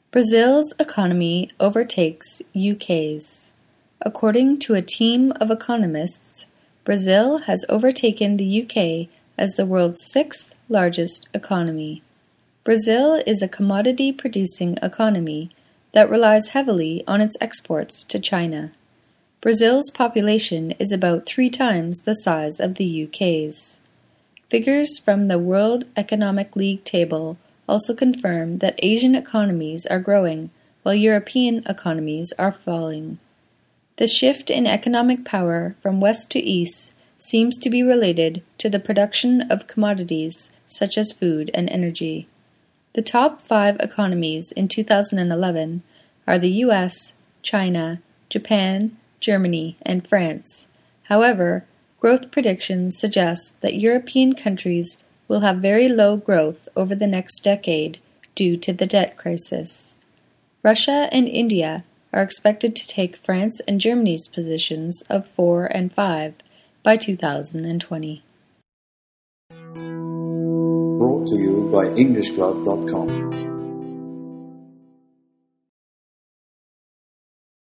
Brazil's economy overtakes UK's. According to a team of economists, Brazil has overtaken the UK as the world's sixth largest economy. Brazil is a commodity-producing economy that relies heavily on its exports to China. Brazil's population is about 3 times the size of the UK's. Figures from the World Economic League table also confirm that Asian economies are growing while European economies are falling. The shift in economic power from west to east seems to be related to the production of commodities such as food and energy. The top 5 economies in 2011 are the US, China, Japan, Germany, and France. However, growth predictions suggest that European countries will have very low growth over the next decade due to the debt crisis. Russia and India are expected to take France and Germany's positions of 4 and 5 by 2020. Brought to you by EnglishClub.com.